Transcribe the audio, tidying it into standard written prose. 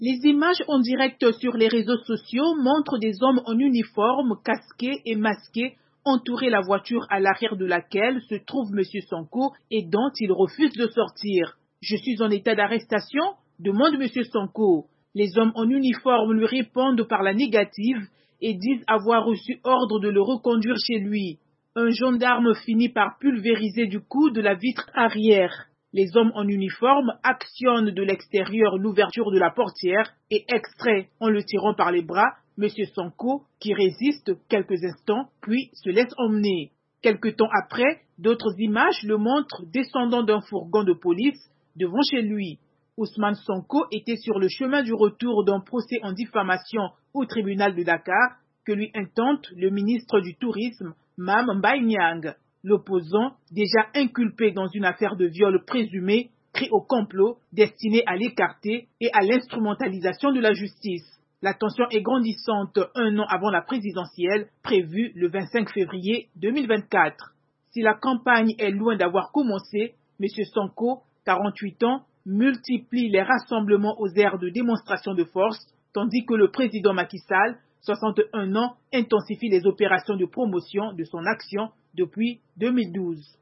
Les images en direct sur les réseaux sociaux montrent des hommes en uniforme, casqués et masqués, entourer la voiture à l'arrière de laquelle se trouve M. Sonko et dont il refuse de sortir. « Je suis en état d'arrestation ?» demande M. Sonko. Les hommes en uniforme lui répondent par la négative et disent avoir reçu ordre de le reconduire chez lui. Un gendarme finit par pulvériser du coup de la vitre arrière. Les hommes en uniforme actionnent de l'extérieur l'ouverture de la portière et extraient, en le tirant par les bras, M. Sonko, qui résiste quelques instants, puis se laisse emmener. Quelque temps après, d'autres images le montrent descendant d'un fourgon de police devant chez lui. Ousmane Sonko était sur le chemin du retour d'un procès en diffamation au tribunal de Dakar que lui intente le ministre du Tourisme, Mame Mbaye Niang. L'opposant, déjà inculpé dans une affaire de viol présumé, crie au complot destiné à l'écarter et à l'instrumentalisation de la justice. La tension est grandissante un an avant la présidentielle prévue le 25 février 2024. Si la campagne est loin d'avoir commencé, M. Sonko, 48 ans, multiplie les rassemblements aux aires de démonstration de force, tandis que le président Macky Sall, 61 ans, intensifie les opérations de promotion de son action depuis 2012.